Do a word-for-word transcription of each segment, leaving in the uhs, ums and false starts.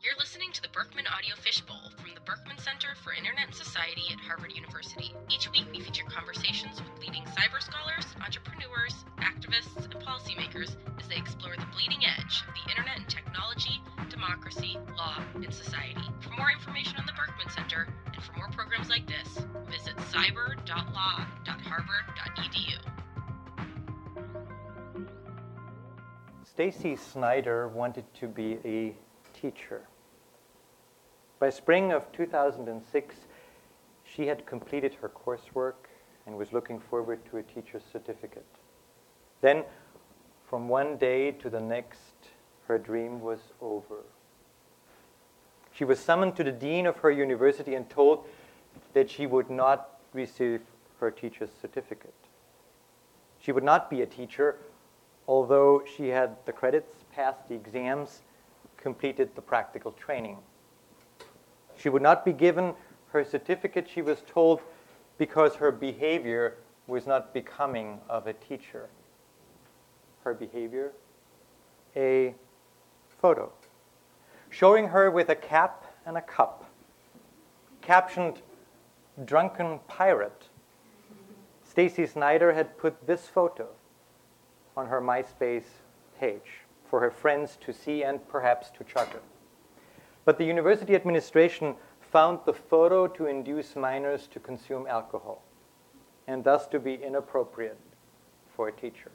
You're listening to the Berkman Audio Fishbowl from the Berkman Center for Internet and Society at Harvard University. Each week we feature conversations with leading cyber scholars, entrepreneurs, activists, and policymakers as they explore the bleeding edge of the internet and technology, democracy, law, and society. For more information on the Berkman Center and for more programs like this, visit cyber dot law dot harvard dot e d u. Stacy Snyder wanted to be a teacher. By spring of two thousand six, she had completed her coursework and was looking forward to a teacher's certificate. Then, from one day to the next, her dream was over. She was summoned to the dean of her university and told that she would not receive her teacher's certificate. She would not be a teacher, although she had the credits, passed the exams, completed the practical training. She would not be given her certificate, she was told, because her behavior was not becoming of a teacher. Her behavior? A photo showing her with a cap and a cup, captioned "Drunken Pirate." Stacy Snyder had put this photo on her MySpace page for her friends to see and perhaps to chuckle. But the university administration found the photo to induce minors to consume alcohol and thus to be inappropriate for a teacher.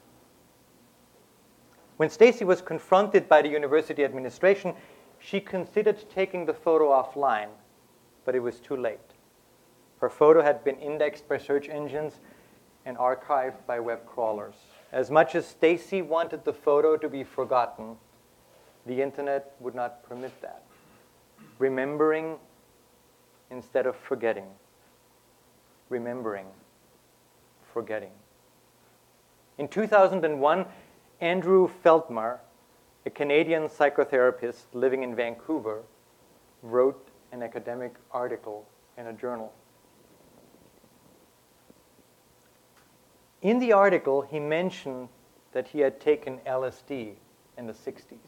When Stacy was confronted by the university administration, she considered taking the photo offline, but it was too late. Her photo had been indexed by search engines and archived by web crawlers. As much as Stacy wanted the photo to be forgotten, the internet would not permit that. Remembering instead of forgetting. Remembering, forgetting. In two thousand one, Andrew Feldmar, a Canadian psychotherapist living in Vancouver, wrote an academic article in a journal. In the article, he mentioned that he had taken L S D in the sixties.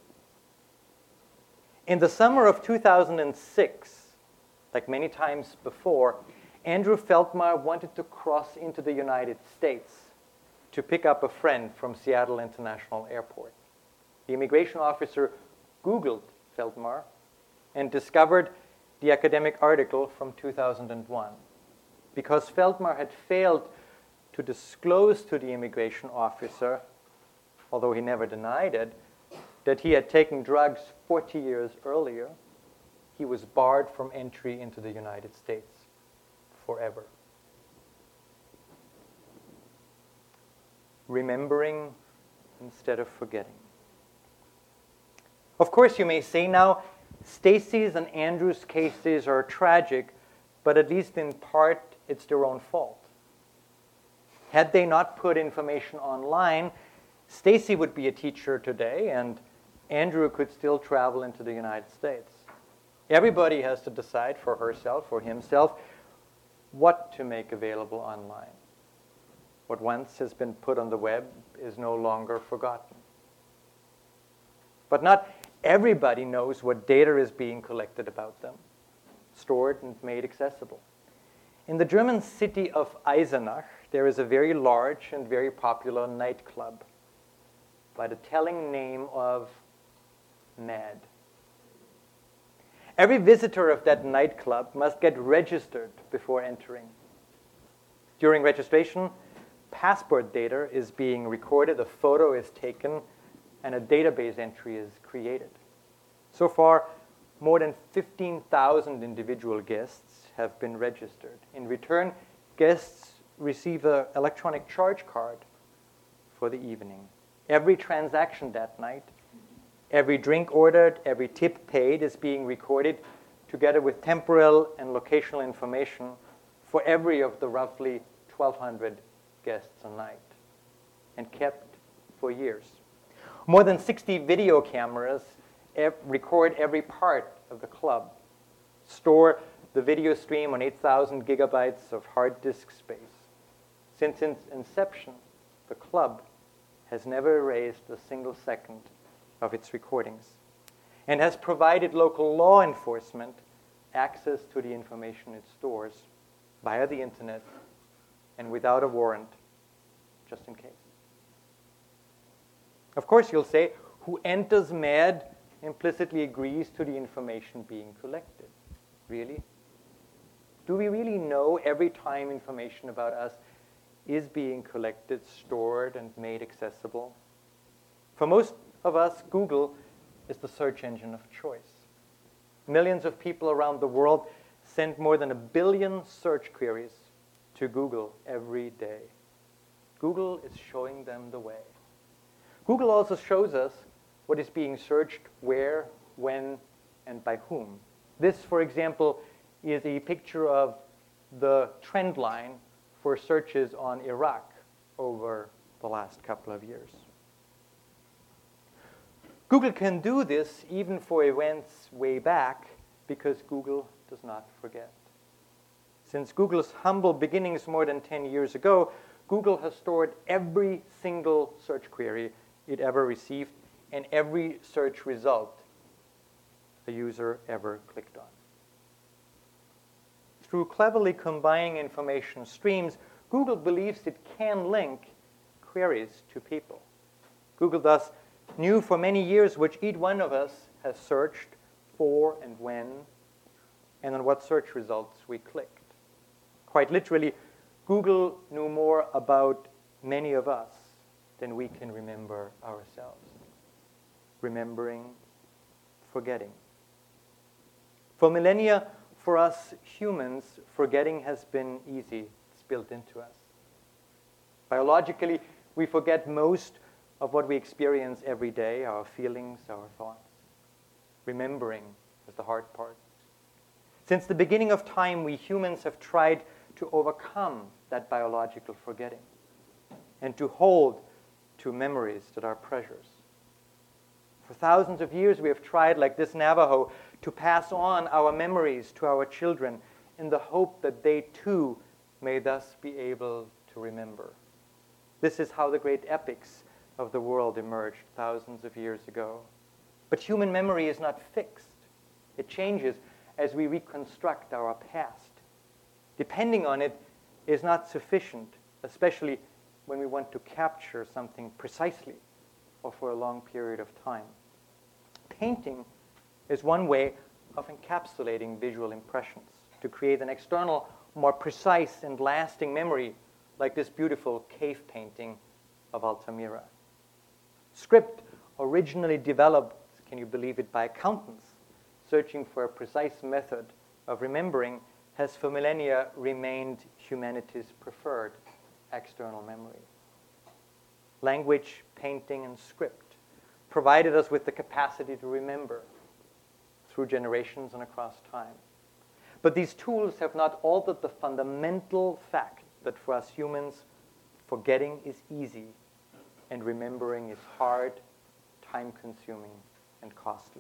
In the summer of two thousand six, like many times before, Andrew Feldmar wanted to cross into the United States to pick up a friend from Seattle International Airport. The immigration officer Googled Feldmar and discovered the academic article from two thousand one. Because Feldmar had failed to disclose to the immigration officer, although he never denied it, that he had taken drugs forty years earlier, he was barred from entry into the United States forever. Remembering instead of forgetting. Of course, you may say now, Stacy's and Andrew's cases are tragic, but at least in part, it's their own fault. Had they not put information online, Stacy would be a teacher today, and Andrew could still travel into the United States. Everybody has to decide for herself or himself what to make available online. What once has been put on the web is no longer forgotten. But not everybody knows what data is being collected about them, stored and made accessible. In the German city of Eisenach, there is a very large and very popular nightclub by the telling name of Mad. Every visitor of that nightclub must get registered before entering. During registration, passport data is being recorded, a photo is taken, and a database entry is created. So far, more than fifteen thousand individual guests have been registered. In return, guests receive an electronic charge card for the evening. Every transaction that night, every drink ordered, every tip paid is being recorded together with temporal and locational information for every of the roughly twelve hundred guests a night, and kept for years. More than sixty video cameras ev- record every part of the club, store the video stream on eight thousand gigabytes of hard disk space. Since its inception, the club has never erased a single second of its recordings. and has provided local law enforcement access to the information it stores via the internet and without a warrant, just in case. Of course, you'll say, who enters M A D implicitly agrees to the information being collected. Really? Do we really know every time information about us is being collected, stored, and made accessible? For most of us, Google is the search engine of choice. Millions of people around the world send more than a billion search queries to Google every day. Google is showing them the way. Google also shows us what is being searched, where, when, and by whom. This, for example, is a picture of the trend line for searches on Iraq over the last couple of years. Google can do this even for events way back because Google does not forget. Since Google's humble beginnings more than ten years ago, Google has stored every single search query it ever received and every search result a user ever clicked on. Through cleverly combining information streams, Google believes it can link queries to people. Google thus knew for many years which each one of us has searched for and when, and on what search results we clicked. Quite literally, Google knew more about many of us than we can remember ourselves. Remembering, forgetting. For millennia, for us humans, forgetting has been easy. It's built into us. Biologically, we forget most of what we experience every day, our feelings, our thoughts. Remembering is the hard part. Since the beginning of time, we humans have tried to overcome that biological forgetting and to hold to memories that are precious. For thousands of years, we have tried, like this Navajo, to pass on our memories to our children in the hope that they too may thus be able to remember. This is how the great epics of the world emerged thousands of years ago. But human memory is not fixed. It changes as we reconstruct our past. Depending on it is not sufficient, especially when we want to capture something precisely or for a long period of time. Painting is one way of encapsulating visual impressions to create an external, more precise and lasting memory, like this beautiful cave painting of Altamira. Script, originally developed, can you believe it, by accountants searching for a precise method of remembering, has for millennia remained humanity's preferred external memory. Language, painting, and script provided us with the capacity to remember through generations and across time. But these tools have not altered the fundamental fact that for us humans, forgetting is easy and remembering is hard, time-consuming, and costly.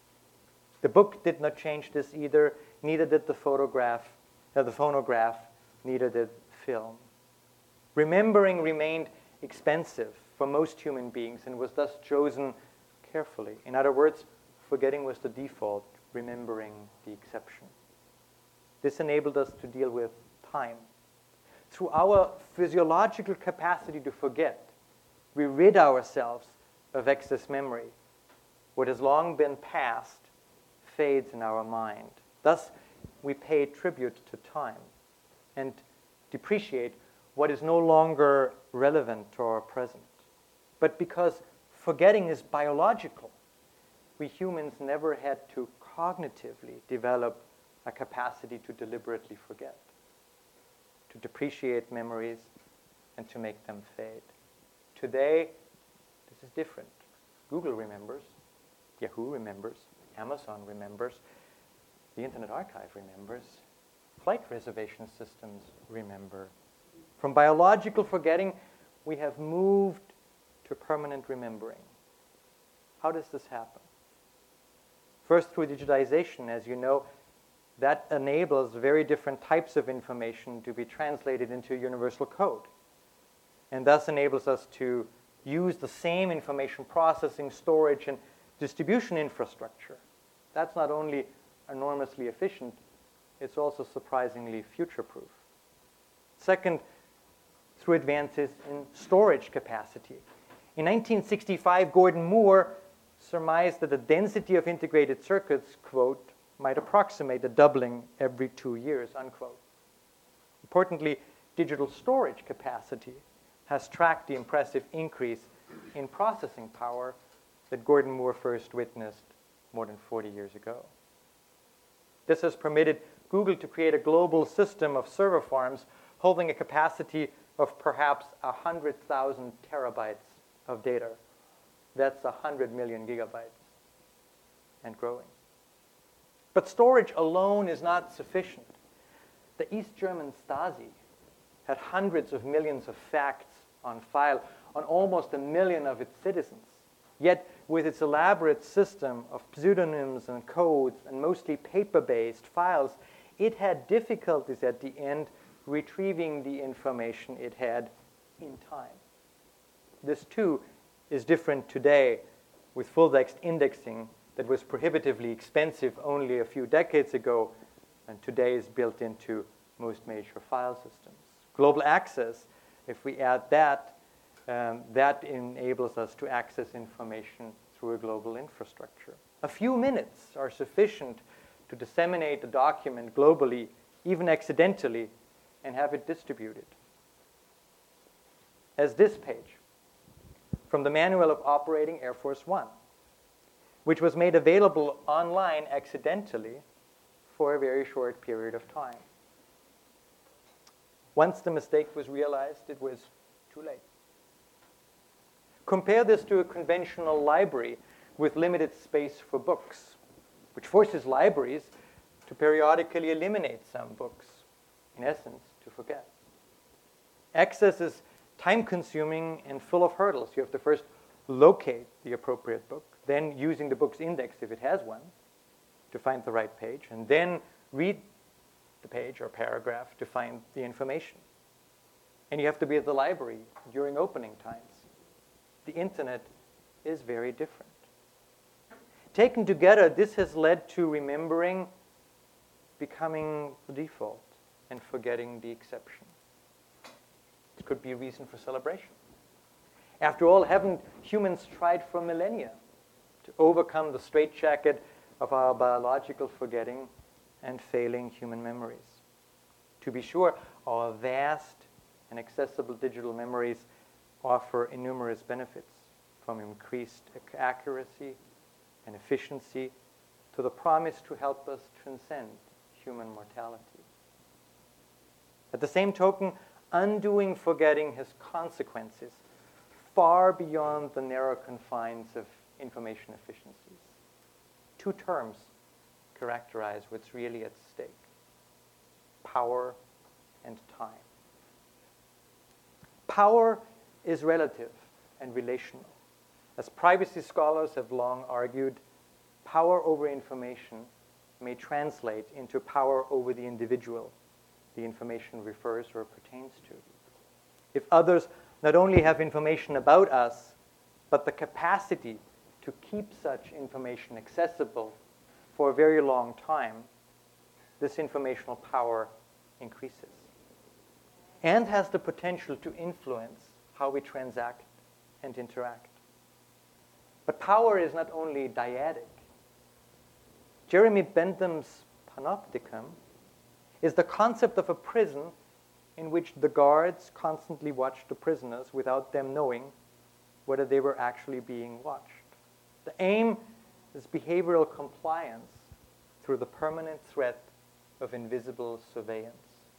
The book did not change this either, neither did the photograph, uh, the phonograph, neither did film. Remembering remained expensive for most human beings and was thus chosen carefully. In other words, forgetting was the default, remembering the exception. This enabled us to deal with time. Through our physiological capacity to forget, we rid ourselves of excess memory. What has long been past fades in our mind. Thus, we pay tribute to time and depreciate what is no longer relevant to our present. But because forgetting is biological, we humans never had to cognitively develop a capacity to deliberately forget, to depreciate memories, and to make them fade. Today, this is different. Google remembers, Yahoo remembers, Amazon remembers, the Internet Archive remembers, flight reservation systems remember. From biological forgetting, we have moved to permanent remembering. How does this happen? First, through digitization, as you know, that enables very different types of information to be translated into universal code, and thus enables us to use the same information processing, storage, and distribution infrastructure. That's not only enormously efficient, it's also surprisingly future-proof. Second, through advances in storage capacity. In nineteen sixty-five, Gordon Moore surmised that the density of integrated circuits, quote, might approximate a doubling every two years, unquote. Importantly, digital storage capacity has tracked the impressive increase in processing power that Gordon Moore first witnessed more than forty years ago. This has permitted Google to create a global system of server farms holding a capacity of perhaps one hundred thousand terabytes of data. That's one hundred million gigabytes and growing. But storage alone is not sufficient. The East German Stasi had hundreds of millions of facts on file on almost a million of its citizens. Yet, with its elaborate system of pseudonyms and codes and mostly paper-based files, it had difficulties at the end retrieving the information it had in time. This, too, is different today with full-text indexing that was prohibitively expensive only a few decades ago and today is built into most major file systems. Global access, if we add that, um, that enables us to access information through a global infrastructure. A few minutes are sufficient to disseminate a document globally, even accidentally, and have it distributed. As this page from the Manual of Operating Air Force One, which was made available online accidentally for a very short period of time. Once the mistake was realized, it was too late. Compare this to a conventional library with limited space for books, which forces libraries to periodically eliminate some books, in essence, to forget. Access is time-consuming and full of hurdles. You have to first locate the appropriate book, then using the book's index, if it has one, to find the right page, and then read the page or paragraph to find the information. And you have to be at the library during opening times. The internet is very different. Taken together, this has led to remembering becoming the default and forgetting the exception. It could be a reason for celebration. After all, haven't humans tried for millennia to overcome the straitjacket of our biological forgetting and failing human memories? To be sure, our vast and accessible digital memories offer innumerous benefits, from increased accuracy and efficiency to the promise to help us transcend human mortality. At the same token, undoing forgetting has consequences far beyond the narrow confines of information efficiencies. Two terms characterize what's really at stake: power and time. Power is relative and relational. As privacy scholars have long argued, power over information may translate into power over the individual the information refers or pertains to. If others not only have information about us, but the capacity to keep such information accessible for a very long time, this informational power increases and has the potential to influence how we transact and interact. But power is not only dyadic. Jeremy Bentham's panopticon is the concept of a prison in which the guards constantly watched the prisoners without them knowing whether they were actually being watched. The aim is behavioral compliance through the permanent threat of invisible surveillance.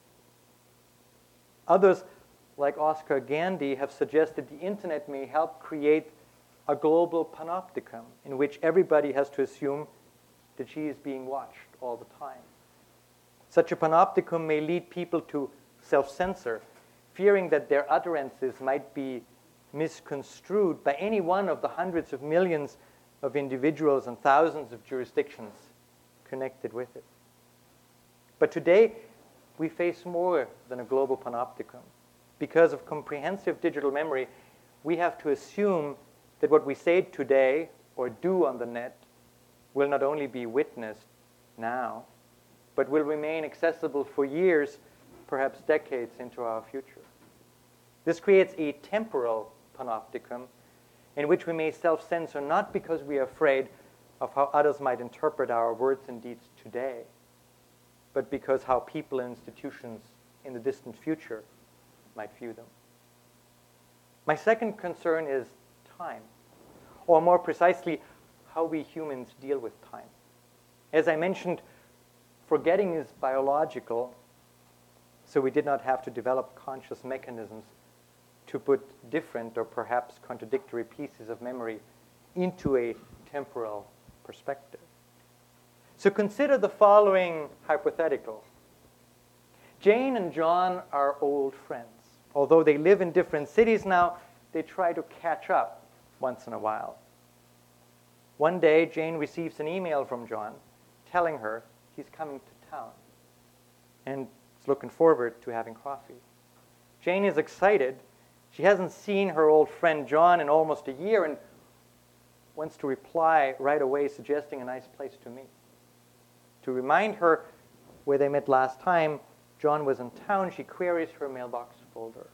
Others, like Oscar Gandy, have suggested the internet may help create a global panopticon in which everybody has to assume that she is being watched all the time. Such a panopticon may lead people to self-censor, fearing that their utterances might be misconstrued by any one of the hundreds of millions of individuals and thousands of jurisdictions connected with it. But today, we face more than a global panopticon. Because of comprehensive digital memory, we have to assume that what we say today or do on the net will not only be witnessed now, but will remain accessible for years, perhaps decades into our future. This creates a temporal panopticon in which we may self-censor not because we are afraid of how others might interpret our words and deeds today, but because how people and institutions in the distant future might view them. My second concern is time, or more precisely, how we humans deal with time. As I mentioned, forgetting is biological, so we did not have to develop conscious mechanisms to put different or perhaps contradictory pieces of memory into a temporal perspective. So consider the following hypothetical. Jane and John are old friends. Although they live in different cities now, they try to catch up once in a while. One day, Jane receives an email from John telling her he's coming to town and is looking forward to having coffee. Jane is excited. She hasn't seen her old friend John in almost a year and wants to reply right away, suggesting a nice place to meet. To remind her where they met last time John was in town, she queries her mailbox folder.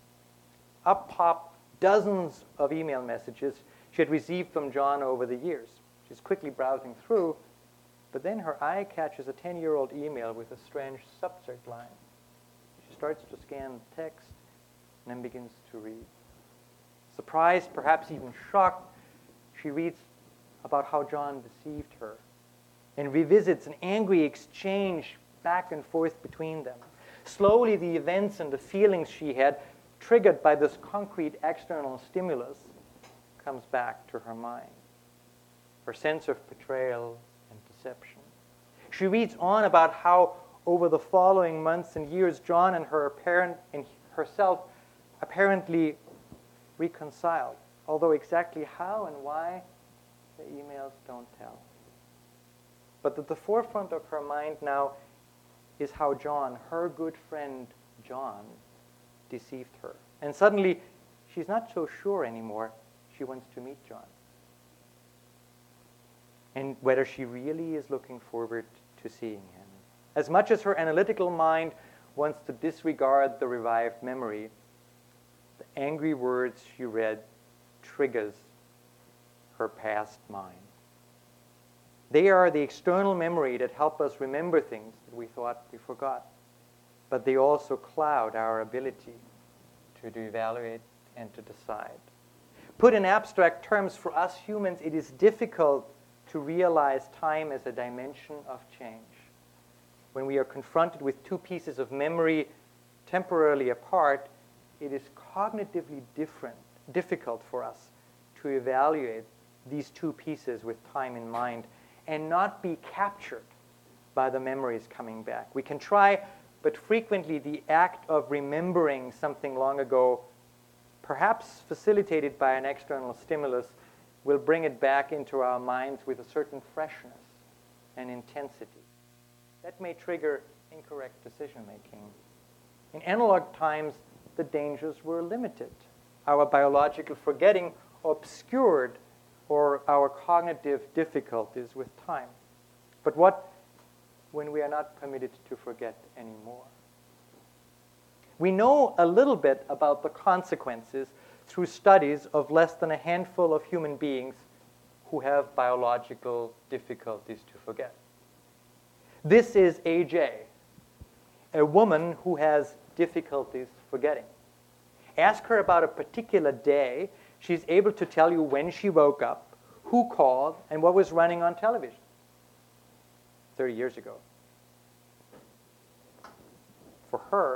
Up pop dozens of email messages she had received from John over the years. She's quickly browsing through, but then her eye catches a ten-year-old email with a strange subject line. She starts to scan the text and then begins to read. Surprised, perhaps even shocked, she reads about how John deceived her and revisits an angry exchange back and forth between them. Slowly, the events and the feelings she had, triggered by this concrete external stimulus, comes back to her mind. Her sense of betrayal and deception. She reads on about how, over the following months and years, John and her parent and herself apparently reconciled, although exactly how and why, the emails don't tell. But at the forefront of her mind now is how John, her good friend John, deceived her. And suddenly, she's not so sure anymore. She wants to meet John. And whether she really is looking forward to seeing him. As much as her analytical mind wants to disregard the revived memory, the angry words she read triggers her past mind. They are the external memory that help us remember things that we thought we forgot. But they also cloud our ability to evaluate and to decide. Put in abstract terms, for us humans, it is difficult to realize time as a dimension of change. When we are confronted with two pieces of memory temporarily apart, it is cognitively different, difficult for us to evaluate these two pieces with time in mind and not be captured by the memories coming back. We can try, but frequently the act of remembering something long ago, perhaps facilitated by an external stimulus, will bring it back into our minds with a certain freshness and intensity. That may trigger incorrect decision-making. In analog times, the dangers were limited. Our biological forgetting obscured or our cognitive difficulties with time. But what when we are not permitted to forget anymore? We know a little bit about the consequences through studies of less than a handful of human beings who have biological difficulties to forget. This is A J, a woman who has difficulties forgetting. Ask her about a particular day, she's able to tell you when she woke up, who called, and what was running on television thirty years ago. For her,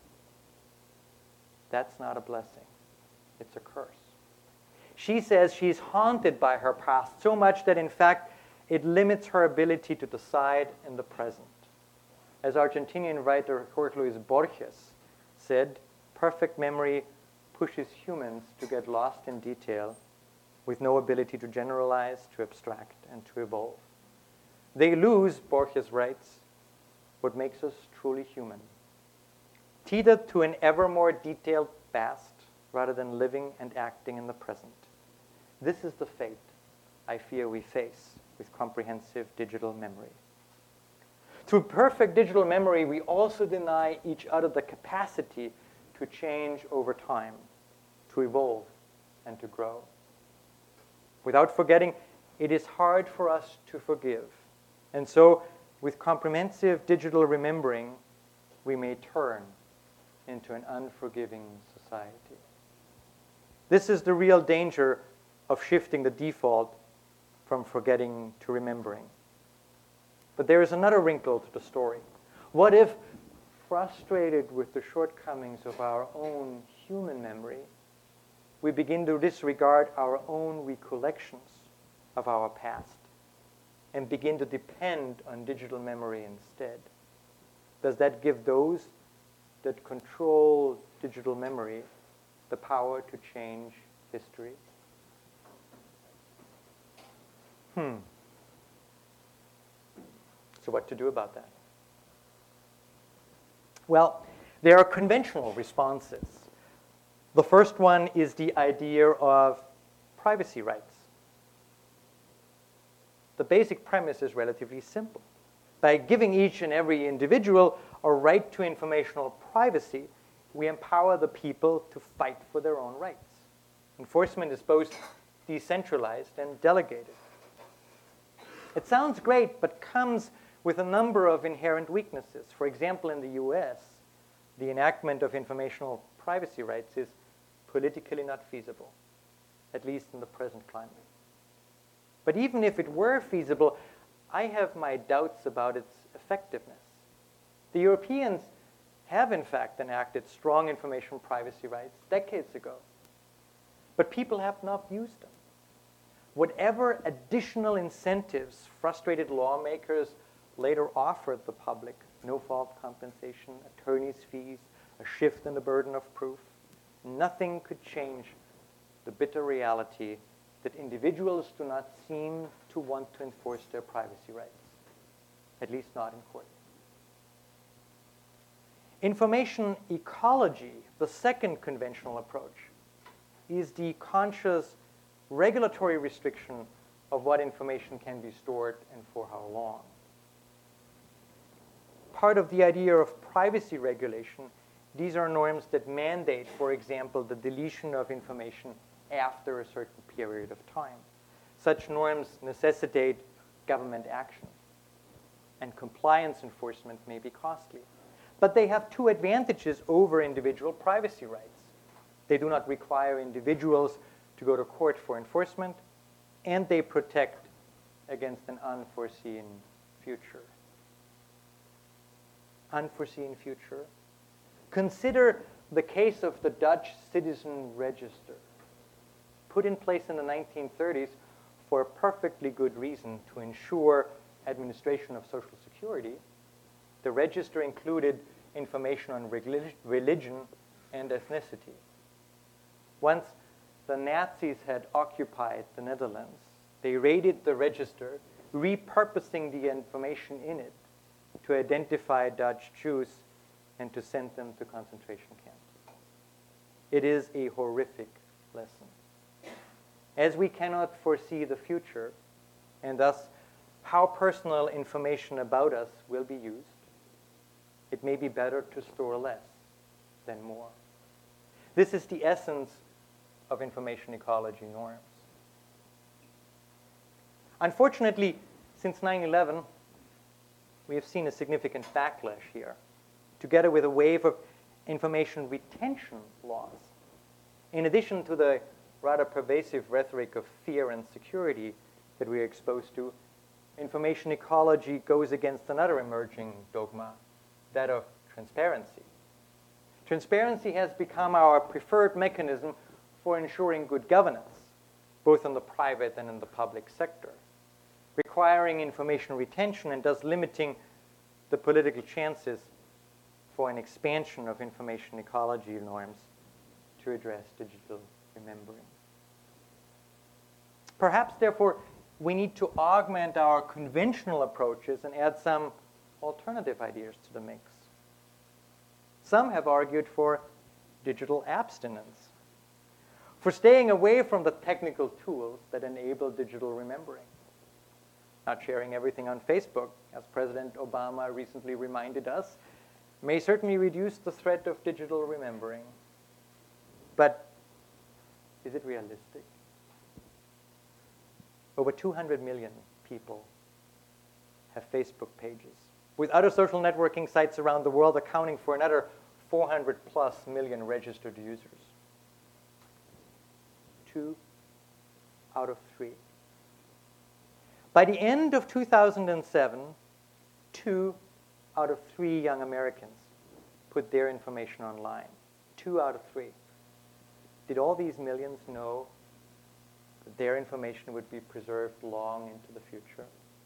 that's not a blessing. It's a curse. She says she's haunted by her past so much that, in fact, it limits her ability to decide in the present. As Argentinian writer Jorge Luis Borges said, perfect memory pushes humans to get lost in detail with no ability to generalize, to abstract, and to evolve. They lose, Borges writes, what makes us truly human. Tethered to an ever more detailed past rather than living and acting in the present. This is the fate I fear we face with comprehensive digital memory. Through perfect digital memory, we also deny each other the capacity to change over time, to evolve, and to grow. Without forgetting, it is hard for us to forgive. And so, with comprehensive digital remembering, we may turn into an unforgiving society. This is the real danger of shifting the default from forgetting to remembering. But there is another wrinkle to the story. What if, frustrated with the shortcomings of our own human memory, we begin to disregard our own recollections of our past and begin to depend on digital memory instead? Does that give those that control digital memory the power to change history? Hmm. So what to do about that? Well, there are conventional responses. The first one is the idea of privacy rights. The basic premise is relatively simple. By giving each and every individual a right to informational privacy, we empower the people to fight for their own rights. Enforcement is both decentralized and delegated. It sounds great, but comes with a number of inherent weaknesses. For example, in the U S, the enactment of informational privacy rights is politically not feasible, at least in the present climate. But even if it were feasible, I have my doubts about its effectiveness. The Europeans have, in fact, enacted strong information privacy rights decades ago, but people have not used them. Whatever additional incentives frustrated lawmakers later offered the public, no-fault compensation, attorney's fees, a shift in the burden of proof, nothing could change the bitter reality that individuals do not seem to want to enforce their privacy rights, at least not in court. Information ecology, the second conventional approach, is the conscious regulatory restriction of what information can be stored and for how long. Part of the idea of privacy regulation, these are norms that mandate, for example, the deletion of information after a certain period of time. Such norms necessitate government action, and compliance enforcement may be costly. But they have two advantages over individual privacy rights. They do not require individuals to go to court for enforcement, and they protect against an unforeseen future. Unforeseen future? Consider the case of the Dutch Citizen Register, put in place in the nineteen thirties for a perfectly good reason to ensure administration of Social Security. The register included information on religion and ethnicity. Once the Nazis had occupied the Netherlands, they raided the register, repurposing the information in it to identify Dutch Jews and to send them to concentration camps. It is a horrific lesson. As we cannot foresee the future, and thus how personal information about us will be used, it may be better to store less than more. This is the essence of information ecology norms. Unfortunately, since nine eleven, we have seen a significant backlash here, together with a wave of information retention laws. In addition to the rather pervasive rhetoric of fear and security that we are exposed to, information ecology goes against another emerging dogma, that of transparency. Transparency has become our preferred mechanism for ensuring good governance, both in the private and in the public sector, requiring information retention and thus limiting the political chances for an expansion of information ecology norms to address digital remembering. Perhaps, therefore, we need to augment our conventional approaches and add some alternative ideas to the mix. Some have argued for digital abstinence. for staying away from the technical tools that enable digital remembering. Not sharing everything on Facebook, as President Obama recently reminded us, may certainly reduce the threat of digital remembering. But is it realistic? Over two hundred million people have Facebook pages, with other social networking sites around the world accounting for another four hundred plus million registered users. Two out of three. By the end of two thousand seven, two out of three young Americans put their information online. Two out of three. Did all these millions know that their information would be preserved long into the future?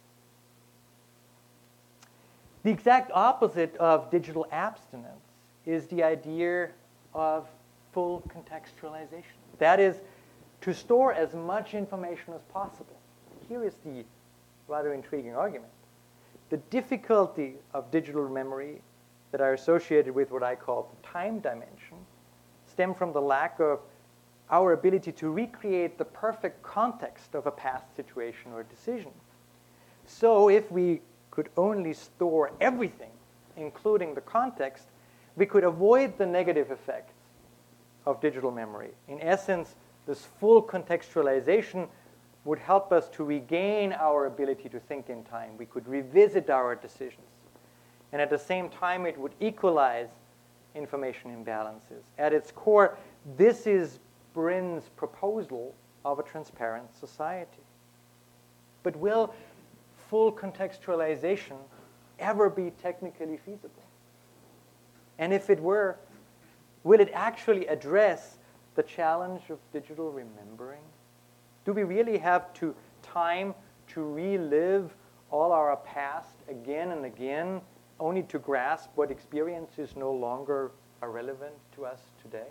The exact opposite of digital abstinence is the idea of full contextualization. That is, to store as much information as possible. Here is the rather intriguing argument. The difficulty of digital memory that are associated with what I call the time dimension stem from the lack of our ability to recreate the perfect context of a past situation or decision. So if we could only store everything, including the context, we could avoid the negative effects of digital memory. In essence, this full contextualization would help us to regain our ability to think in time. We could revisit our decisions. And at the same time, it would equalize information imbalances. At its core, this is Brin's proposal of a transparent society. But will full contextualization ever be technically feasible? And if it were, will it actually address the challenge of digital remembering? Do we really have to time to relive all our past again and again, only to grasp what experiences no longer are relevant to us today?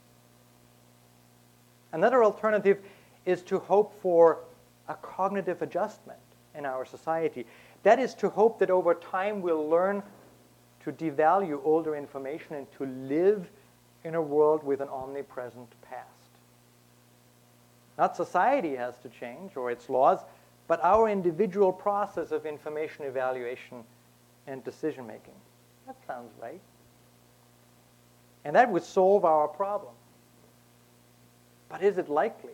Another alternative is to hope for a cognitive adjustment in our society. That is to hope that over time we'll learn to devalue older information and to live in a world with an omnipresent past. Not society has to change or its laws, but our individual process of information evaluation and decision making. That sounds right. And that would solve our problem. But is it likely?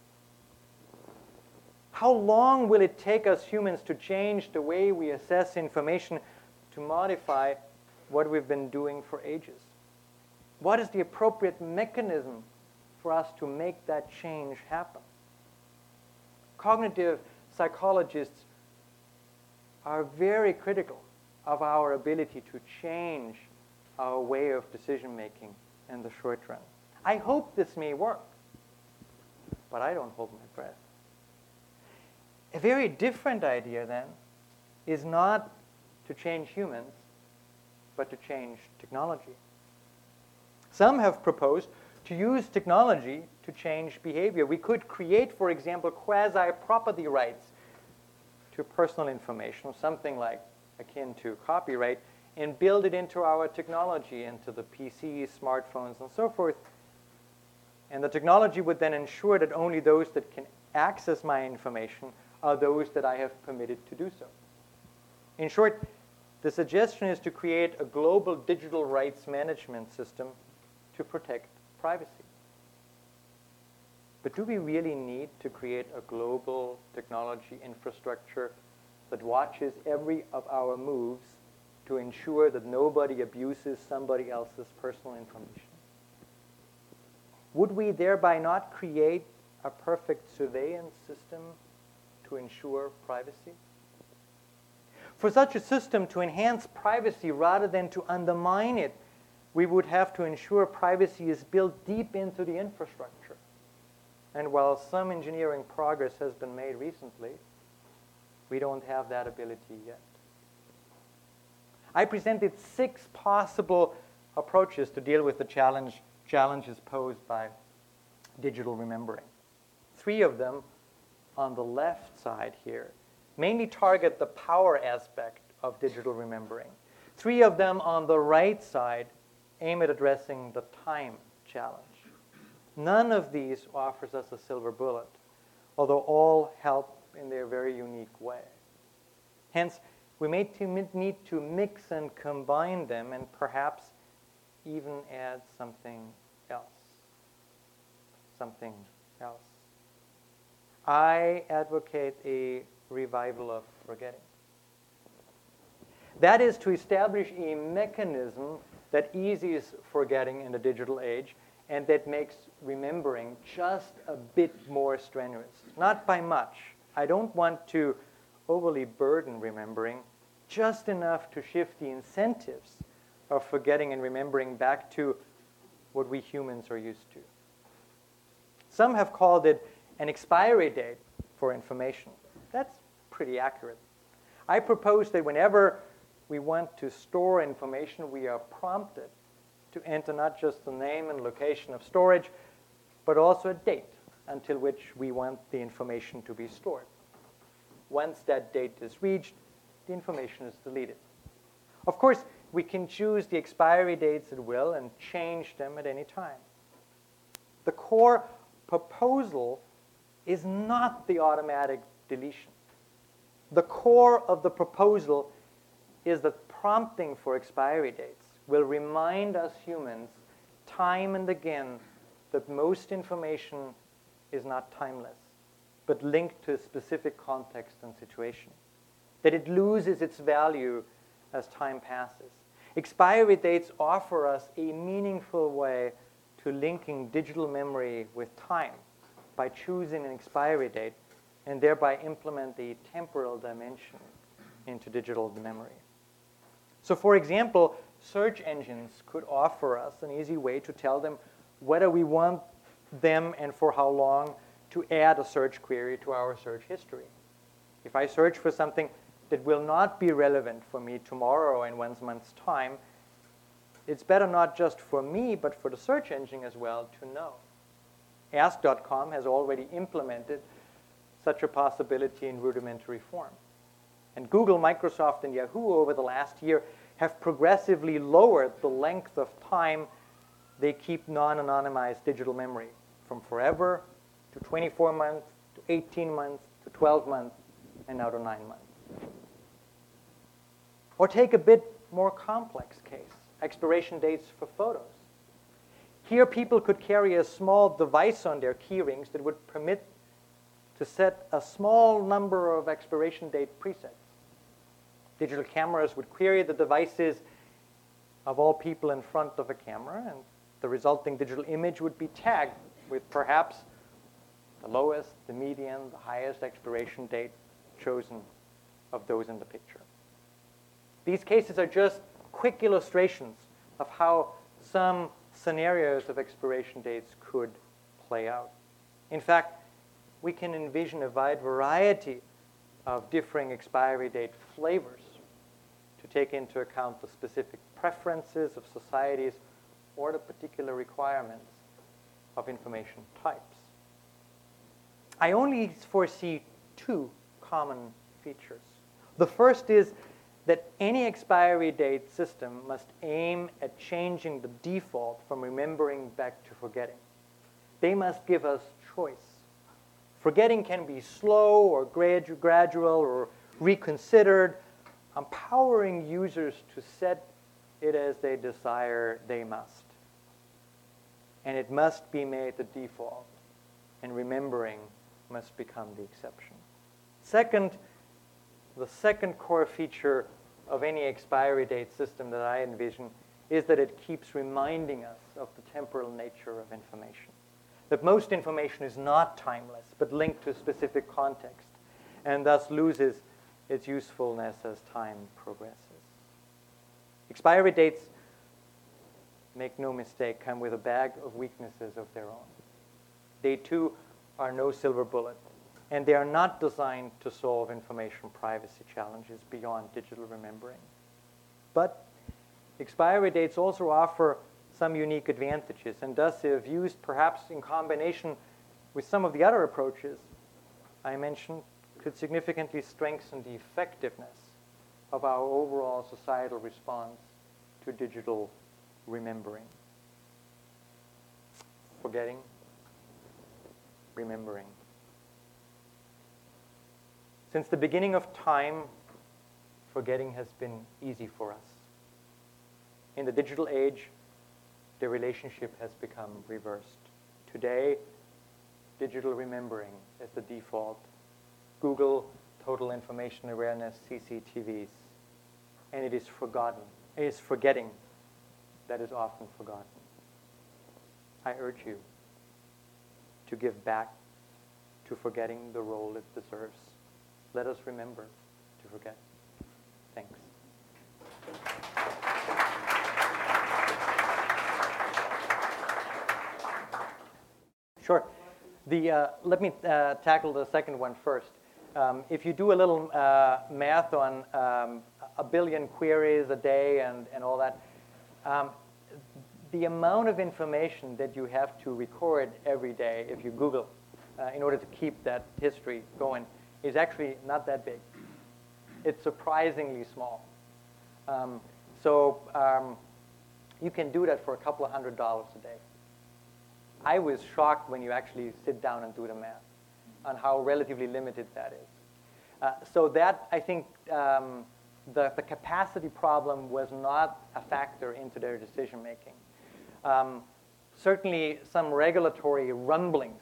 How long will it take us humans to change the way we assess information to modify what we've been doing for ages? What is the appropriate mechanism for us to make that change happen? Cognitive psychologists are very critical of our ability to change our way of decision making in the short run. I hope this may work, but I don't hold my breath. A very different idea, then, is not to change humans, but to change technology. Some have proposed to use technology to change behavior. We could create, for example, quasi-property rights to personal information, something like akin to copyright, and build it into our technology, into the P Cs, smartphones, and so forth. And the technology would then ensure that only those that can access my information are those that I have permitted to do so. In short, the suggestion is to create a global digital rights management system to protect privacy. But do we really need to create a global technology infrastructure that watches every of our moves to ensure that nobody abuses somebody else's personal information? Would we thereby not create a perfect surveillance system to ensure privacy? For such a system to enhance privacy rather than to undermine it, we would have to ensure privacy is built deep into the infrastructure. And while some engineering progress has been made recently, we don't have that ability yet. I presented six possible approaches to deal with the challenge, challenges posed by digital remembering. Three of them on the left side here mainly target the power aspect of digital remembering. Three of them on the right side aim at addressing the time challenge. None of these offers us a silver bullet, although all help in their very unique way. Hence, we may to need to mix and combine them and perhaps even add something else. Something else. I advocate a revival of forgetting. That is to establish a mechanism that eases forgetting in the digital age and that makes remembering just a bit more strenuous. Not by much. I don't want to overly burden remembering, just enough to shift the incentives of forgetting and remembering back to what we humans are used to. Some have called it an expiry date for information. That's pretty accurate. I propose that whenever we want to store information, we are prompted to enter not just the name and location of storage, but also a date until which we want the information to be stored. Once that date is reached, the information is deleted. Of course, we can choose the expiry dates at will and change them at any time. The core proposal is not the automatic deletion. The core of the proposal is that prompting for expiry dates will remind us humans time and again that most information is not timeless, but linked to a specific context and situation, that it loses its value as time passes. Expiry dates offer us a meaningful way to linking digital memory with time by choosing an expiry date and thereby implement the temporal dimension into digital memory. So for example, search engines could offer us an easy way to tell them whether we want them and for how long to add a search query to our search history. If I search for something that will not be relevant for me tomorrow in one month's time, it's better not just for me, but for the search engine as well to know. Ask dot com has already implemented such a possibility in rudimentary form. And Google, Microsoft, and Yahoo over the last year have progressively lowered the length of time they keep non-anonymized digital memory from forever to twenty-four months, to eighteen months, to twelve months, and now to nine months. Or take a bit more complex case, expiration dates for photos. Here people could carry a small device on their key rings that would permit to set a small number of expiration date presets. Digital cameras would query the devices of all people in front of a camera, and the resulting digital image would be tagged with perhaps the lowest, the median, the highest expiration date chosen of those in the picture. These cases are just quick illustrations of how some scenarios of expiration dates could play out. In fact, we can envision a wide variety of differing expiry date flavors to take into account the specific preferences of societies or the particular requirements of information types. I only foresee two common features. The first is that any expiry date system must aim at changing the default from remembering back to forgetting. They must give us choice. Forgetting can be slow or gradu- gradual or reconsidered, empowering users to set it as they desire they must. And it must be made the default, and remembering must become the exception. Second, the second core feature of any expiry date system that I envision is that it keeps reminding us of the temporal nature of information. That most information is not timeless, but linked to a specific context, and thus loses its usefulness as time progresses. Expiry dates, make no mistake, come with a bag of weaknesses of their own. They too are no silver bullet, and they are not designed to solve information privacy challenges beyond digital remembering. But expiry dates also offer some unique advantages, and thus, if used perhaps in combination with some of the other approaches I mentioned, could significantly strengthen the effectiveness of our overall societal response to digital remembering. Forgetting remembering. Since the beginning of time, forgetting has been easy for us. In the digital age, the relationship has become reversed. Today, digital remembering is the default. Google, total information awareness, C C T Vs. And it is forgotten. It is forgetting that is often forgotten. I urge you to give back to forgetting the role it deserves. Let us remember to forget. Thanks. Sure. The, uh, let me uh, tackle the second one first. Um, if you do a little uh, math on um, a billion queries a day and, and all that, um, the amount of information that you have to record every day if you Google uh, in order to keep that history going is actually not that big. It's surprisingly small. Um, so um, you can do that for a couple of hundred dollars a day. I was shocked when you actually sit down and do the math on how relatively limited that is. Uh, so that, I think, um, the, the capacity problem was not a factor into their decision making. Um, certainly some regulatory rumblings,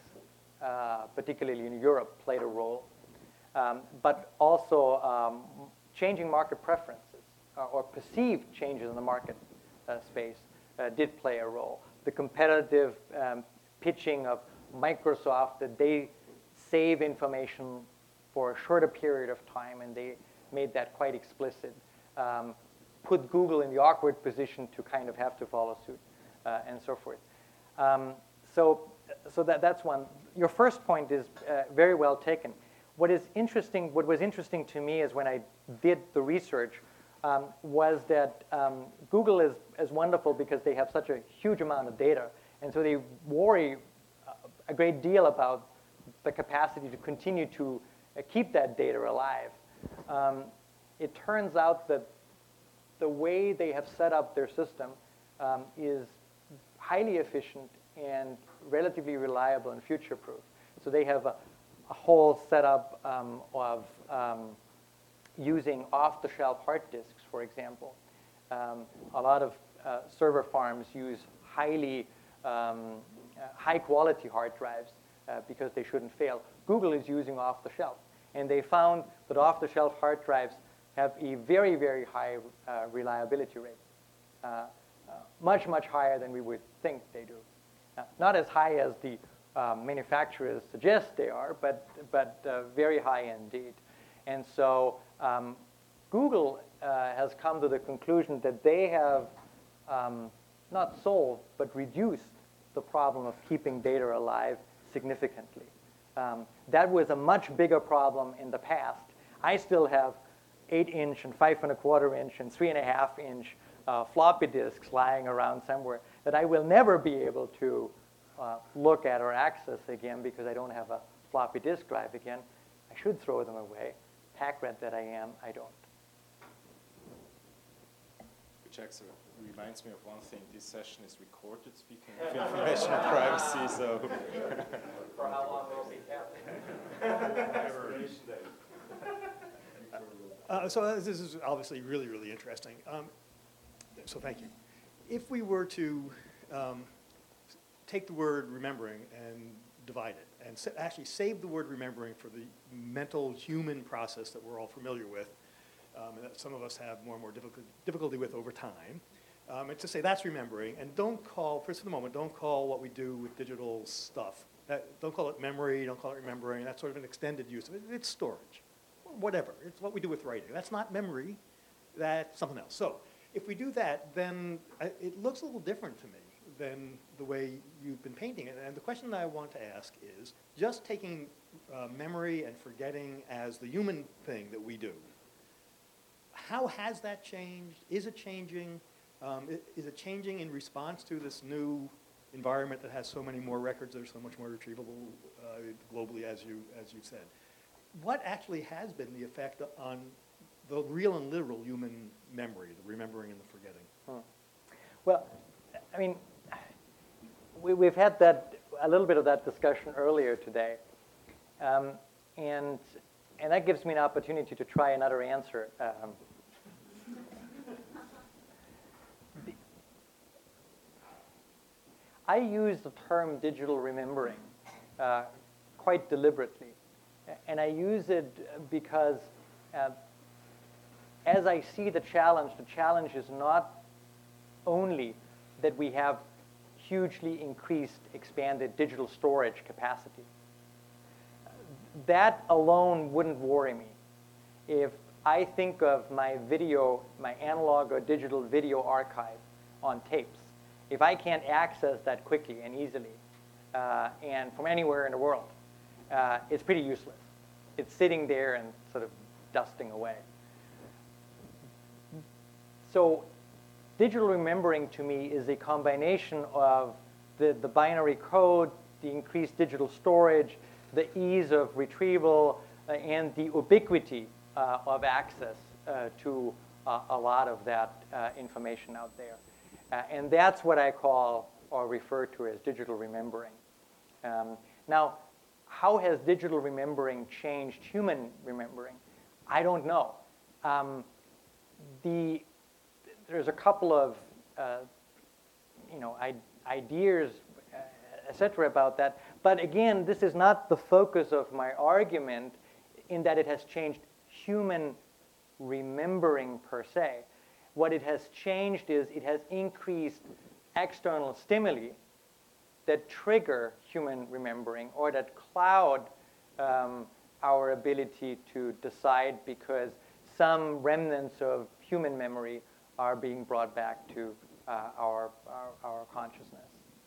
uh, particularly in Europe, played a role. Um, but also um, changing market preferences uh, or perceived changes in the market uh, space uh, did play a role. The competitive um, pitching of Microsoft that they save information for a shorter period of time, and they made that quite explicit, um, put Google in the awkward position to kind of have to follow suit uh, and so forth. Um, so so that, that's one. Your first point is uh, very well taken. What is interesting, what was interesting to me is when I did the research um, was that um, Google is, is wonderful because they have such a huge amount of data. And so they worry a great deal about the capacity to continue to uh, keep that data alive. Um, it turns out that the way they have set up their system um, is highly efficient and relatively reliable and future-proof. So they have a, a whole setup um, of um, using off-the-shelf hard disks, for example. Um, a lot of uh, server farms use highly um, uh, high-quality hard drives uh, because they shouldn't fail. Google is using off-the-shelf, and they found that off-the-shelf hard drives have a very, very high uh, reliability rate, uh, uh, much, much higher than we would think they do. Uh, not as high as the uh, manufacturers suggest they are, but, but uh, very high indeed. And so um, Google uh, has come to the conclusion that they have um, not solved, but reduced the problem of keeping data alive significantly. Um, that was a much bigger problem in the past. I still have eight inch and five and a quarter inch and three and a half inch uh, floppy disks lying around somewhere that I will never be able to uh, look at or access again because I don't have a floppy disk drive again. I should throw them away. Hack rat that I am, I don't. Which actually reminds me of one thing. This session is recorded, speaking of information privacy, so... For how long will it be kept? Uh, so uh, this is obviously really, really interesting. Um, so thank you. If we were to um, take the word remembering and divide it, and sa actually save the word remembering for the mental human process that we're all familiar with, um, and that some of us have more and more difficulty, difficulty with over time, um, and to say that's remembering, and don't call, first for the moment, don't call what we do with digital stuff, that, don't call it memory, don't call it remembering, that's sort of an extended use of it, it's storage. Whatever, it's what we do with writing. That's not memory, that's something else. So if we do that, then I, it looks a little different to me than the way you've been painting it. And the question that I want to ask is, just taking uh, memory and forgetting as the human thing that we do, how has that changed? Is it changing? Um, is it changing in response to this new environment that has so many more records that are so much more retrievable uh, globally, as you, as you said? What actually has been the effect on the real and literal human memory, the remembering and the forgetting? Hmm. Well, I mean, we, we've had that a little bit of that discussion earlier today. Um, and, and that gives me an opportunity to try another answer. Um, the, I use the term digital remembering uh, quite deliberately. And I use it because uh, as I see the challenge, the challenge is not only that we have hugely increased, expanded digital storage capacity. That alone wouldn't worry me. If I think of my video, my analog or digital video archive on tapes, if I can't access that quickly and easily uh, and from anywhere in the world, uh, it's pretty useless. It's sitting there and sort of dusting away. So digital remembering to me is a combination of the, the binary code, the increased digital storage, the ease of retrieval, uh, and the ubiquity uh, of access uh, to uh, a lot of that uh, information out there. Uh, and that's what I call or refer to as digital remembering. Um, now, how has digital remembering changed human remembering? I don't know. Um, the, there's a couple of uh, you know, I, ideas, uh, et cetera, about that. But again, this is not the focus of my argument in that it has changed human remembering per se. What it has changed is it has increased external stimuli that trigger human remembering or that cloud um, our ability to decide because some remnants of human memory are being brought back to uh, our, our, our consciousness.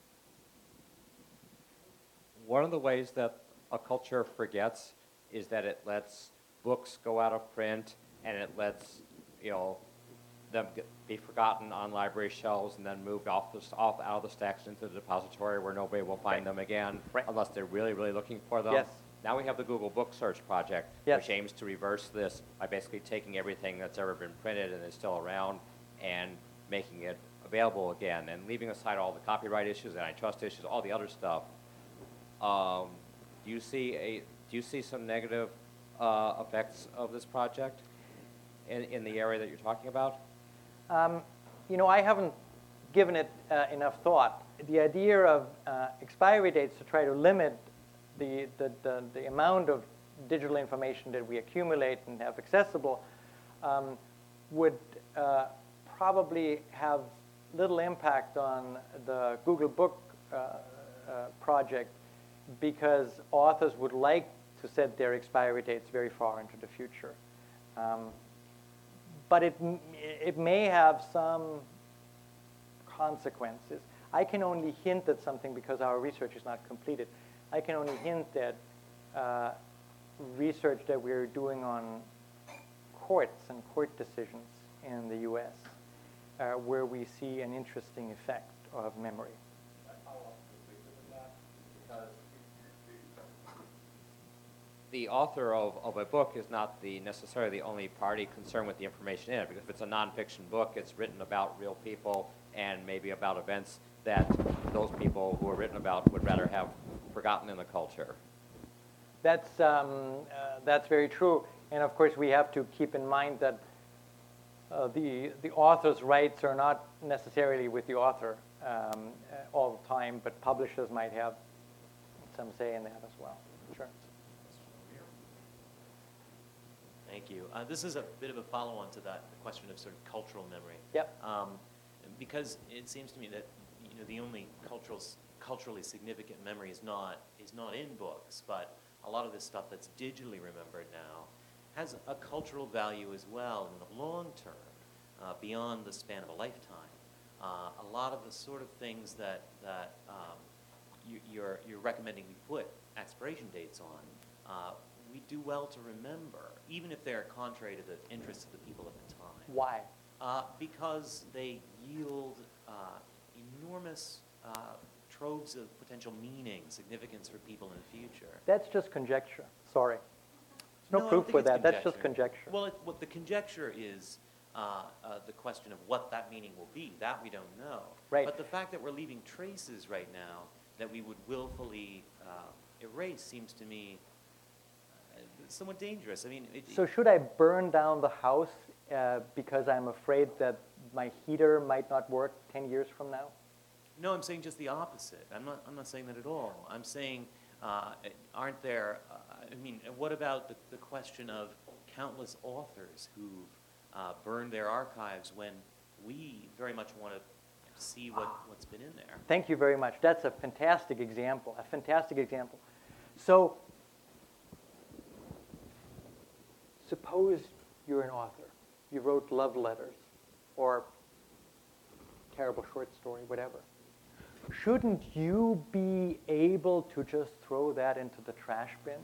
One of the ways that a culture forgets is that it lets books go out of print and it lets, you know, them get, be forgotten on library shelves and then moved off, the, off out of the stacks into the depository where nobody will find right. them again right. unless they're really, really looking for them. Yes. Now we have the Google Book Search project, yes. which aims to reverse this by basically taking everything that's ever been printed and is still around and making it available again and leaving aside all the copyright issues, antitrust issues, all the other stuff. Um, do you see a do you see some negative uh, effects of this project in, in the area that you're talking about? Um, you know, I haven't given it uh, enough thought. The idea of uh, expiry dates to try to limit the, the, the, the amount of digital information that we accumulate and have accessible um, would uh, probably have little impact on the Google Book uh, uh, project because authors would like to set their expiry dates very far into the future. Um, but it, it may have some consequences. I can only hint at something because our research is not completed. I can only hint at uh, research that we're doing on courts and court decisions in the U S, uh, where we see an interesting effect of memory. The author of, of a book is not the necessarily the only party concerned with the information in it, because if it's a nonfiction book, it's written about real people and maybe about events that those people who are written about would rather have forgotten in the culture. That's, um, uh, that's very true. And of course, we have to keep in mind that uh, the, the author's rights are not necessarily with the author um, all the time, but publishers might have some say in that as well. Sure. Thank you. Uh, this is a bit of a follow-on to that, the question of sort of cultural memory. Yep. Um, because it seems to me that you know the only cultural, culturally significant memory is not is not in books, but a lot of this stuff that's digitally remembered now has a cultural value as well in the long term, uh, beyond the span of a lifetime. Uh, a lot of the sort of things that that um, you, you're you're recommending we put expiration dates on. Uh, we do well to remember, even if they're contrary to the interests of the people at the time. Why? Uh, because they yield uh, enormous uh, troves of potential meaning, significance for people in the future. That's just conjecture. Sorry. There's no, No, I don't proof think for it's that. That's just conjecture. Well, it, what the conjecture is uh, uh, the question of what that meaning will be. That we don't know. Right. But the fact that we're leaving traces right now that we would willfully uh, erase seems to me uh, somewhat dangerous. I mean, it, So should I burn down the house uh, because I'm afraid that my heater might not work ten years from now? no, I'm saying just the opposite. I'm not. I'm not saying that at all. I'm saying, uh, aren't there? Uh, I mean, what about the, the question of countless authors who've uh, burned their archives when we very much want to see what, what's been in there? Thank you very much. That's a fantastic example, a fantastic example. So suppose you're an author. You wrote love letters or terrible short story, whatever. Shouldn't you be able to just throw that into the trash bin?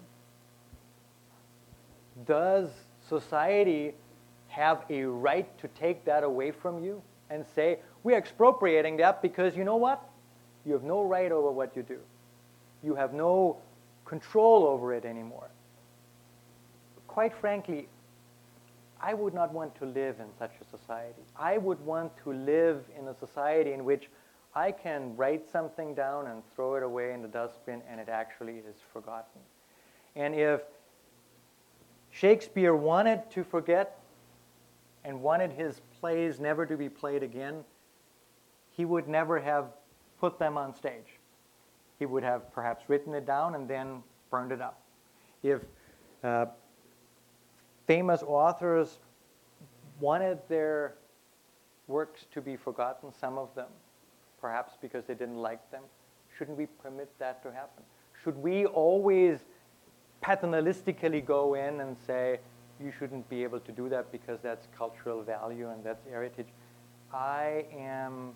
Does society have a right to take that away from you and say, we're expropriating that because you know what? You have no right over what you do. You have no control over it anymore. Quite frankly, I would not want to live in such a society. I would want to live in a society in which I can write something down and throw it away in the dustbin and it actually is forgotten. And if Shakespeare wanted to forget and wanted his plays never to be played again, he would never have put them on stage. He would have perhaps written it down and then burned it up. If uh, famous authors wanted their works to be forgotten, some of them, perhaps because they didn't like them, shouldn't we permit that to happen? Should we always paternalistically go in and say, you shouldn't be able to do that because that's cultural value and that's heritage? I am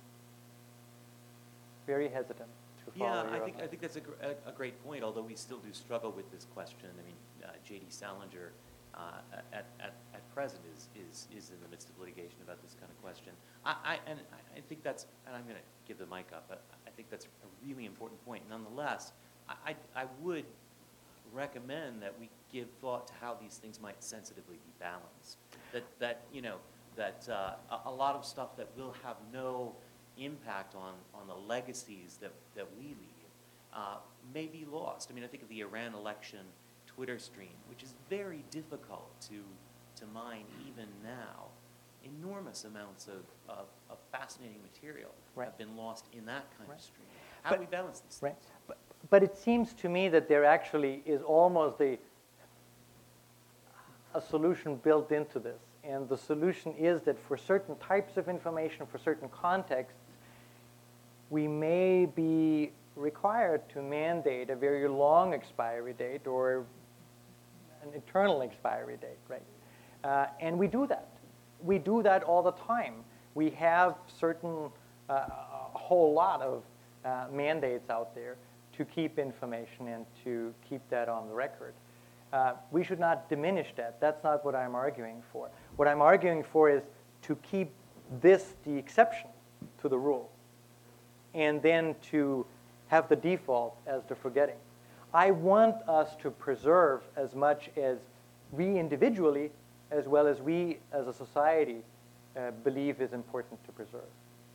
very hesitant to follow Yeah, your I think advice. I think that's a, gr- a, a great point. Although we still do struggle with this question. I mean, uh, J D Salinger uh, at, at at present is is is in the midst of litigation about this kind of question. I, I and I think that's, and I'm going to give the mic up, but I think that's a really important point. Nonetheless, I I, I would recommend that we give thought to how these things might sensitively be balanced. That that you know that uh, a, a lot of stuff that will have no impact on, on the legacies that, that we leave uh, may be lost. I mean, I think of the Iran election Twitter stream, which is very difficult to, to mine even now. Enormous amounts of, of, of fascinating material Right. have been lost in that kind Right. of stream. How But- do we balance these Right. things? But, but it seems to me that there actually is almost a, a solution built into this. And the solution is that for certain types of information, for certain contexts, we may be required to mandate a very long expiry date or an eternal expiry date, right? Uh, and we do that. We do that all the time. We have certain, uh, a whole lot of uh, mandates out there to keep information and to keep that on the record. Uh, we should not diminish that. That's not what I'm arguing for. What I'm arguing for is to keep this the exception to the rule, and then to have the default as the forgetting. I want us to preserve as much as we individually, as well as we as a society, uh, believe is important to preserve.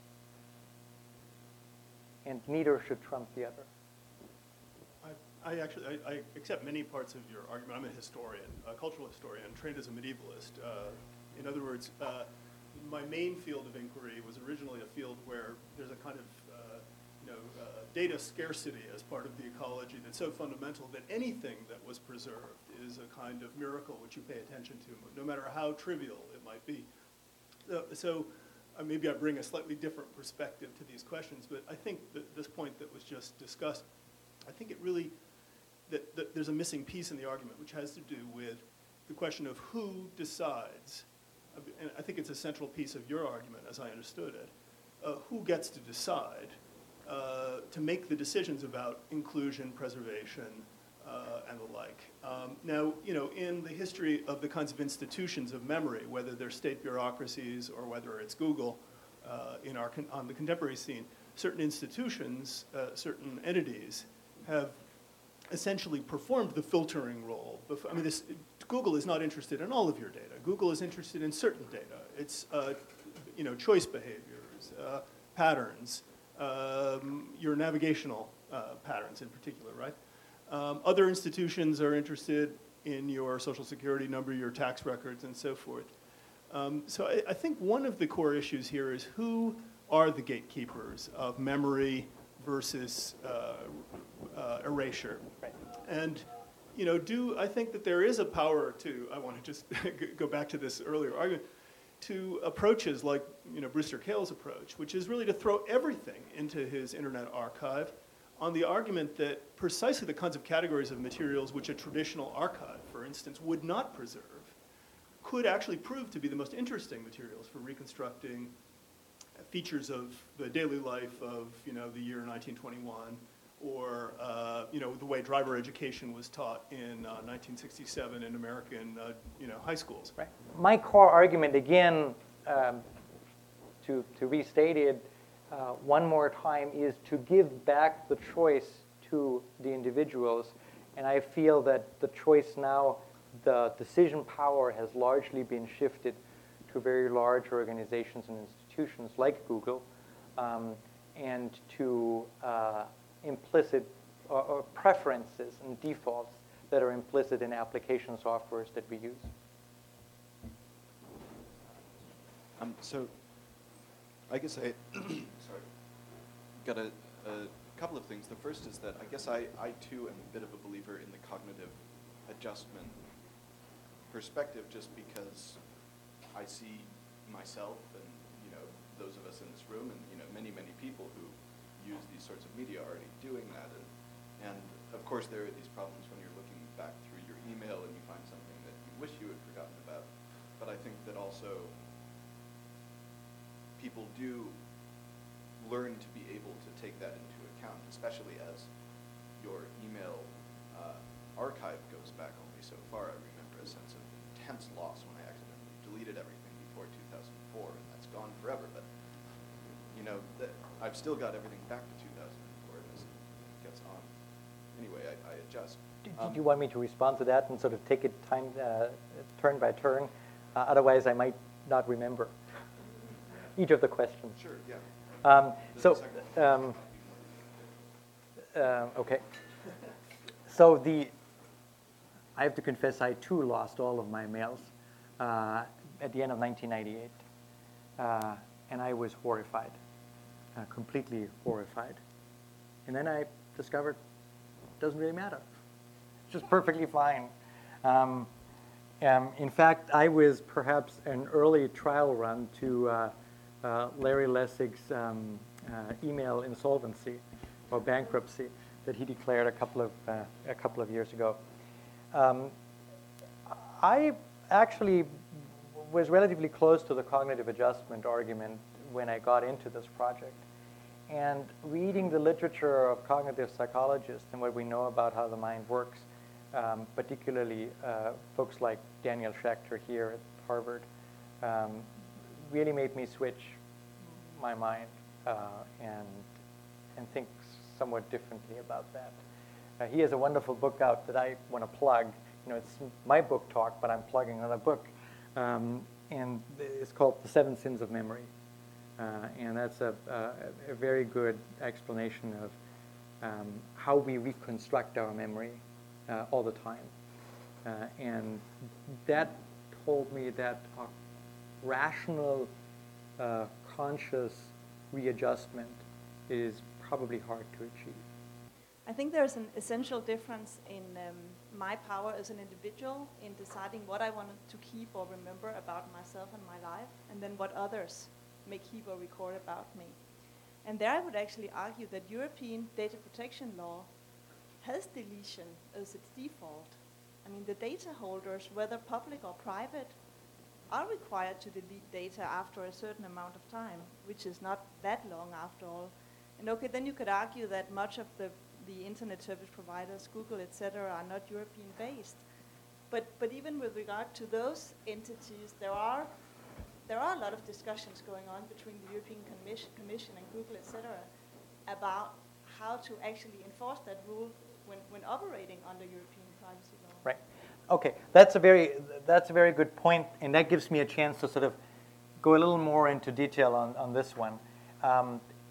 And neither should trump the other. I, I actually, I, I accept many parts of your argument. I'm a historian, a cultural historian, trained as a medievalist. Uh, in other words, uh, my main field of inquiry was originally a field where there's a kind of uh, you know, uh, data scarcity as part of the ecology that's so fundamental that anything that was preserved is a kind of miracle which you pay attention to, no matter how trivial it might be. Uh, so uh, maybe I bring a slightly different perspective to these questions, but I think that this point that was just discussed, I think it really, that, that there's a missing piece in the argument which has to do with the question of who decides, and I think it's a central piece of your argument as I understood it, uh, who gets to decide uh, to make the decisions about inclusion, preservation, uh, and the like. Um, now, you know, in the history of the kinds of institutions of memory, whether they're state bureaucracies or whether it's Google uh, in our con on the contemporary scene, certain institutions, uh, certain entities have essentially performed the filtering role. I mean, this, Google is not interested in all of your data. Google is interested in certain data. It's, uh, you know, choice behaviors, uh, patterns, um, your navigational uh, patterns in particular, right? Um, other institutions are interested in your social security number, your tax records, and so forth. Um, so I, I think one of the core issues here is who are the gatekeepers of memory versus uh, uh, erasure. Right. And, you know, do I think that there is a power to, I want to just go back to this earlier argument, to approaches like, you know, Brewster Kahl's approach, which is really to throw everything into his Internet archive on the argument that precisely the kinds of categories of materials which a traditional archive, for instance, would not preserve, could actually prove to be the most interesting materials for reconstructing features of the daily life of, you know, the year nineteen twenty-one, or, uh, you know, the way driver education was taught in uh, nineteen sixty-seven in American, uh, you know, high schools. Right. My core argument, again, um, to, to restate it uh, one more time, is to give back the choice to the individuals. And I feel that the choice now, the decision power has largely been shifted to very large organizations and institutions like Google, um, and to uh, implicit or, or preferences and defaults that are implicit in application softwares that we use. Um, so, I guess I sorry, got a, a couple of things. The first is that I guess I, I too am a bit of a believer in the cognitive adjustment perspective, just because I see myself and, you know, those of us in this room and, you know, many, many people who use these sorts of media already doing that. And, and of course, there are these problems when you're looking back through your email and you find something that you wish you had forgotten about. But I think that also people do learn to be able to take that into account, especially as your email uh, archive goes back only so far. I remember a sense of intense loss when I accidentally deleted everything before two thousand four, and that's gone forever. But, you know, that I've still got everything back to two thousand four as it gets on. Anyway, I, I adjust. Do Um, you want me to respond to that and sort of take it time, uh, turn by turn? Uh, otherwise, I might not remember each of the questions. Sure, yeah. Um, The so, second one um, might be more uh, okay. So the, I have to confess, I too lost all of my mails uh, at the end of nineteen ninety-eight, uh, and I was horrified, uh, completely horrified. And then I discovered it doesn't really matter. It's just perfectly fine. Um, um, in fact, I was perhaps an early trial run to uh, uh, Larry Lessig's um, uh, email insolvency or bankruptcy that he declared a couple of uh, a couple of years ago. Um, I actually was relatively close to the cognitive adjustment argument when I got into this project. And reading the literature of cognitive psychologists and what we know about how the mind works, um, particularly uh, folks like Daniel Schechter here at Harvard, um, really made me switch my mind uh, and, and think somewhat differently about that. Uh, he has a wonderful book out that I want to plug. You know, it's my book talk, but I'm plugging another book. Um, and it's called The Seven Sins of Memory. Uh, and that's a, a, a very good explanation of um, how we reconstruct our memory uh, all the time. Uh, and that told me that a rational, uh, conscious readjustment is probably hard to achieve. I think there's an essential difference in um, my power as an individual in deciding what I wanted to keep or remember about myself and my life, and then what others may keep or record about me. And there I would actually argue that European data protection law has deletion as its default. I mean, the data holders, whether public or private, are required to delete data after a certain amount of time, which is not that long after all. And okay, then you could argue that much of the, the internet service providers, Google, et cetera, are not European based. But, but even with regard to those entities, there are There are a lot of discussions going on between the European Commission, Commission and Google, et cetera, about how to actually enforce that rule when, when operating under European privacy law. Right. Okay. That's a very that's a very good point, and that gives me a chance to sort of go a little more into detail on, on this one. Um,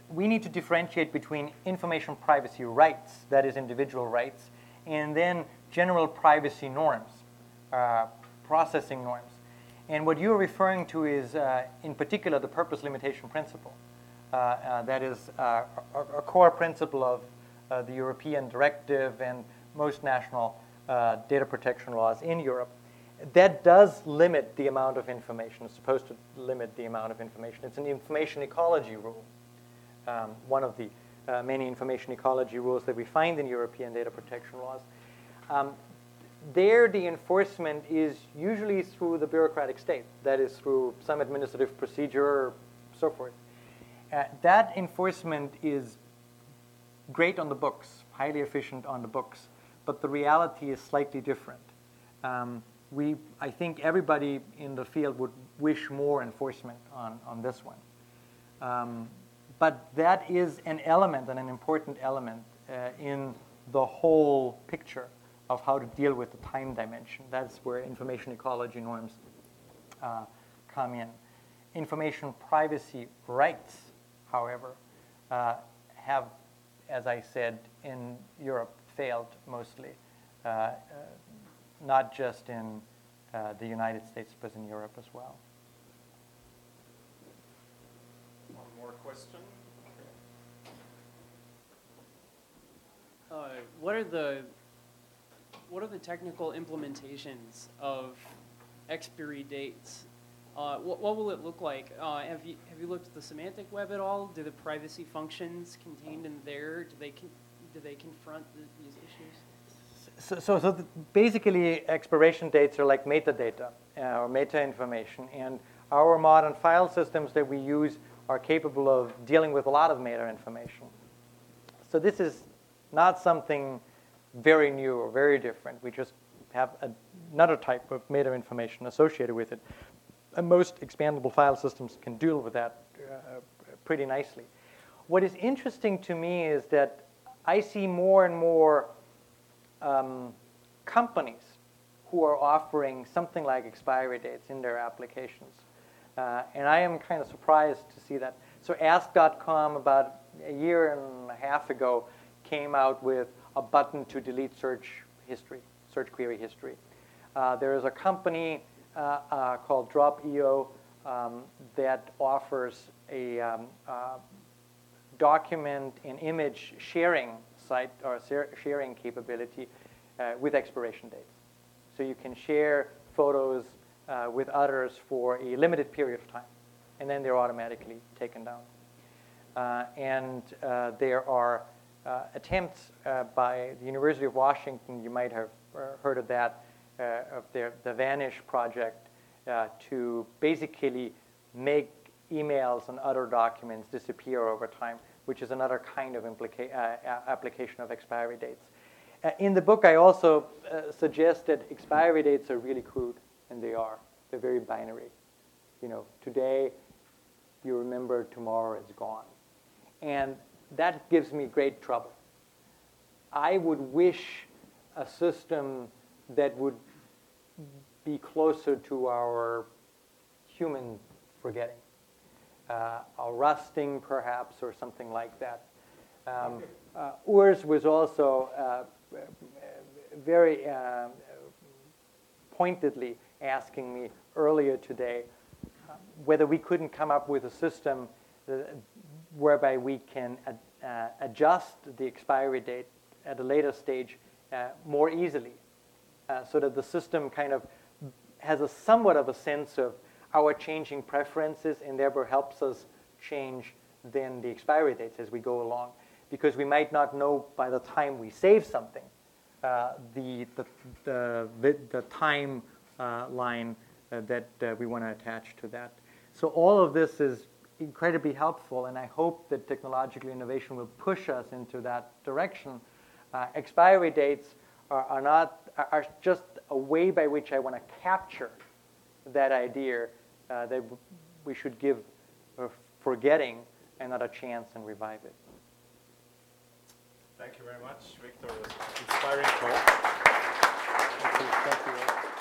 we need to differentiate between information privacy rights, that is individual rights, and then general privacy norms, uh, processing norms. And what you're referring to is, uh, in particular, the purpose limitation principle. Uh, uh, that is uh, a, a core principle of uh, the European directive and most national uh, data protection laws in Europe. That does limit the amount of information. It's supposed to limit the amount of information. It's an information ecology rule, um, one of the uh, many information ecology rules that we find in European data protection laws. Um, There, the enforcement is usually through the bureaucratic state. That is through some administrative procedure or so forth. Uh, that enforcement is great on the books, highly efficient on the books, but the reality is slightly different. Um, we, I think everybody in the field would wish more enforcement on, on this one. Um, but that is an element and an important element uh, in the whole picture of how to deal with the time dimension. That's where information ecology norms uh, come in. Information privacy rights, however, uh, have, as I said, in Europe failed mostly, uh, uh, not just in uh, the United States, but in Europe as well. One more question. Uh, what are the What are the technical implementations of expiry dates? Uh, what, what will it look like? Uh, have you have you looked at the semantic web at all? Do the privacy functions contained in there, do they con do they confront the, these issues? So, so, so the, basically, expiration dates are like metadata uh, or meta information, and our modern file systems that we use are capable of dealing with a lot of meta information. So this is not something very new or very different. We just have a, another type of meta information associated with it. And most expandable file systems can deal with that uh, pretty nicely. What is interesting to me is that I see more and more um, companies who are offering something like expiry dates in their applications. Uh, and I am kind of surprised to see that. So ask dot com about a year and a half ago came out with a button to delete search history, search query history. Uh, there is a company uh, uh, called drop dot i o um, that offers a um, uh, document and image sharing site or sharing capability uh, with expiration dates. So you can share photos uh, with others for a limited period of time, and then they're automatically taken down. Uh, and uh, there are Uh, attempts uh, by the University of Washington, you might have uh, heard of that, uh, of their, the Vanish project, uh, to basically make emails and other documents disappear over time, which is another kind of implica- uh, application of expiry dates. Uh, in the book, I also uh, suggest that expiry dates are really crude, and they are. They're very binary. You know, today you remember, tomorrow it's gone. And that gives me great trouble. I would wish a system that would be closer to our human forgetting, uh, a rusting perhaps, or something like that. Um, uh, Urs was also uh, very uh, pointedly asking me earlier today uh, whether we couldn't come up with a system that, whereby we can ad, uh, adjust the expiry date at a later stage uh, more easily, uh, so that the system kind of has a somewhat of a sense of our changing preferences and therefore helps us change then the expiry dates as we go along. Because we might not know by the time we save something, uh, the, the, the, the, the time uh, line uh, that uh, we want to attach to that. So all of this is incredibly helpful, and I hope that technological innovation will push us into that direction. Uh, expiry dates are, are not are just a way by which I want to capture that idea uh, that we should give uh, forgetting another chance and revive it. Thank you very much, Victor. It was an inspiring talk. Thank you. Thank you.